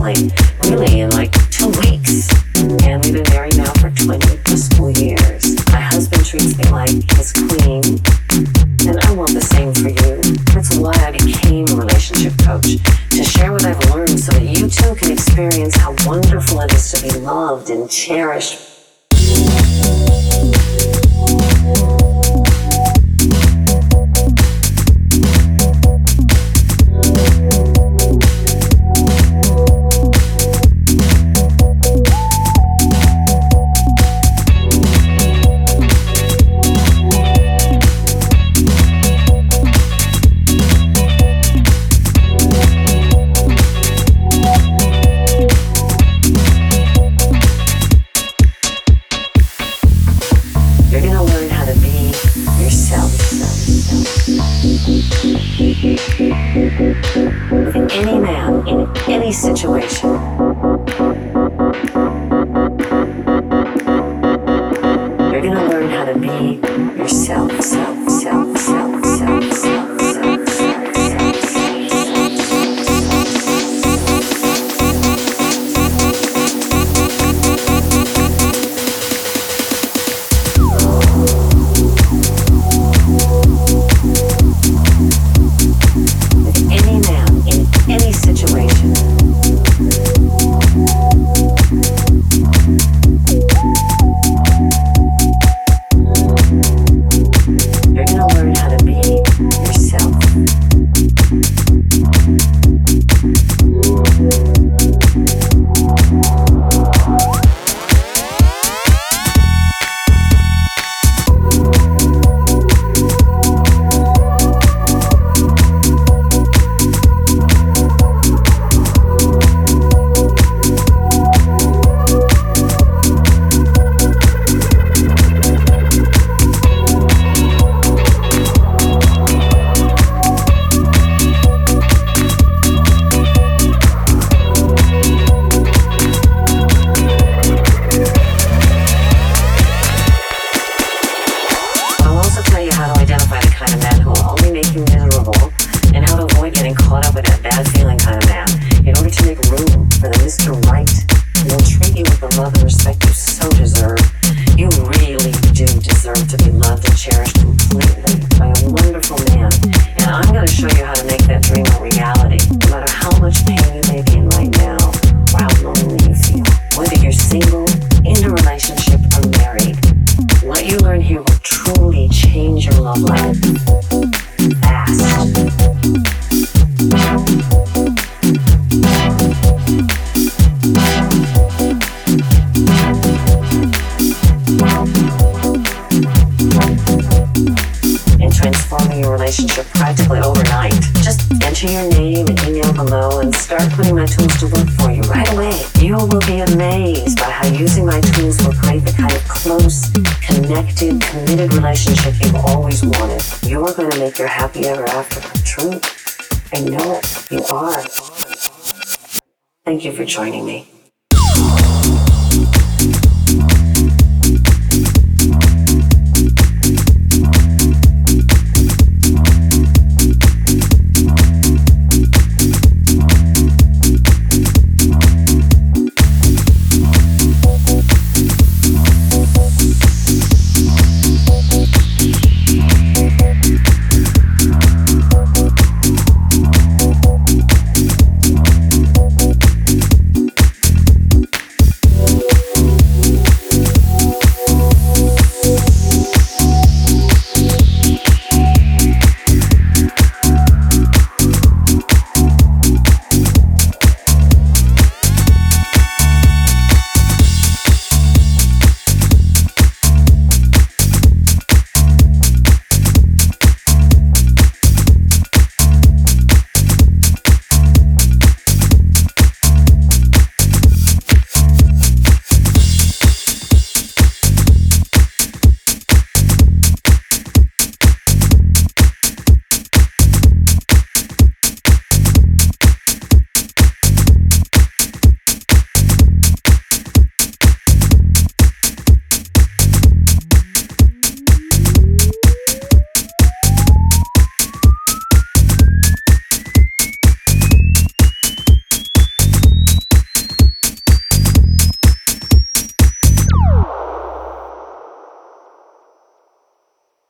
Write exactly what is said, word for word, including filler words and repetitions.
quickly, really in like two weeks. And we've been married now for twenty plus four years. My husband treats me like his queen, and I want the same for you. That's why I became a relationship coach, to share what I've learned so that you too can experience how wonderful it is to be loved and cherished. With any man in any situation. You're gonna learn how to be yourself, self, self, self, self, self, self, self. Practically overnight. Just enter your name and email below and start putting my tools to work for you right away. You will be amazed by how using my tools will create the kind of close, connected, committed relationship you've always wanted. You're going to make your happy ever after come true. I know it. You are. Thank you for joining me.